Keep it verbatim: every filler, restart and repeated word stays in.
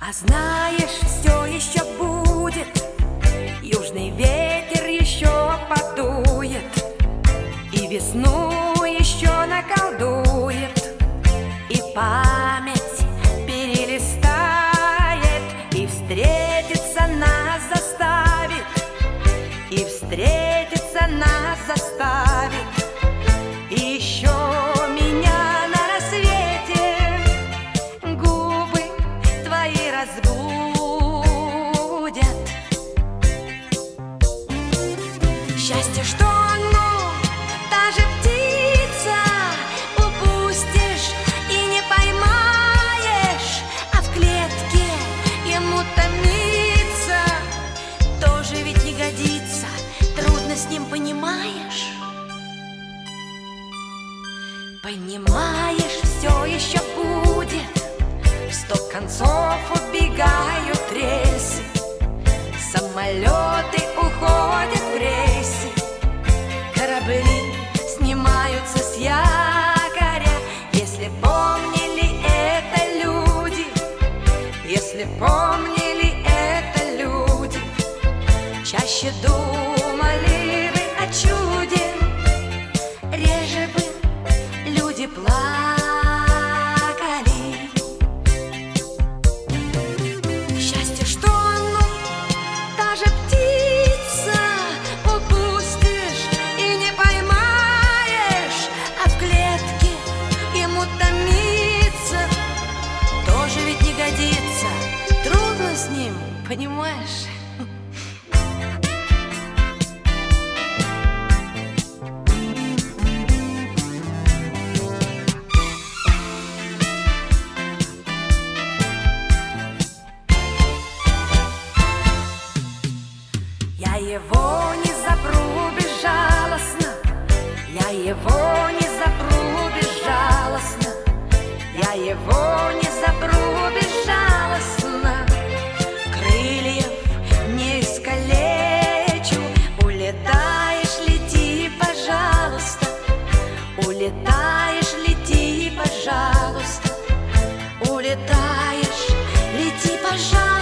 А знаешь, все еще будет, южный ветер еще подует, и весну еще наколдует, и память перелистает, и встретиться нас заставит, и встретиться нас заставит, и еще меня на рассвете губы твои разбудят. Счастье, что оно, та же птица, упустишь и не поймаешь, а в клетке ему томиться тоже ведь не годится, трудно с ним, понимаешь? Понимаешь, все еще будет, в сто концов убегают рельсы, самолеты уходят в рейсы, корабли снимаются с якоря. Если помнили это люди, если помнили это люди, чаще думали бы о чуде, реже бы люди плакали. Счастье, что оно, та же птица, упустишь и не поймаешь, а в клетке ему томиться тоже ведь не годится, трудно с ним, понимаешь? Я его не запру безжалостно, я его не запру безжалостно, я его не запру безжалостно. Крыльев не искалечу, улетаешь, лети, пожалуйста, улетаешь, лети, пожалуйста, улетаешь, лети, пожалуйста.